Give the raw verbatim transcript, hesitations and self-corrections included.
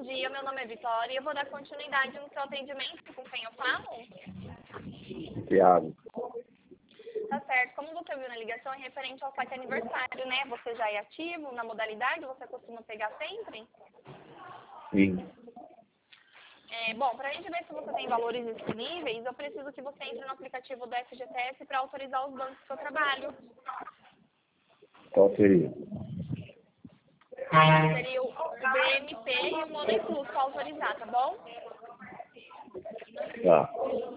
dia, meu nome é Vitória e eu vou dar continuidade no seu atendimento. Com quem eu falo? Tiago. Tá certo. Como você viu na ligação, é referente ao saque aniversário, né? Você já é ativo na modalidade? Você costuma pegar sempre? Sim. É, bom, para a gente ver se você tem valores disponíveis, eu preciso que você entre no aplicativo do F G T S para autorizar os bancos do seu trabalho. Qual seria? Seria o B M P e o Money Plus para autorizar, tá bom? Tá.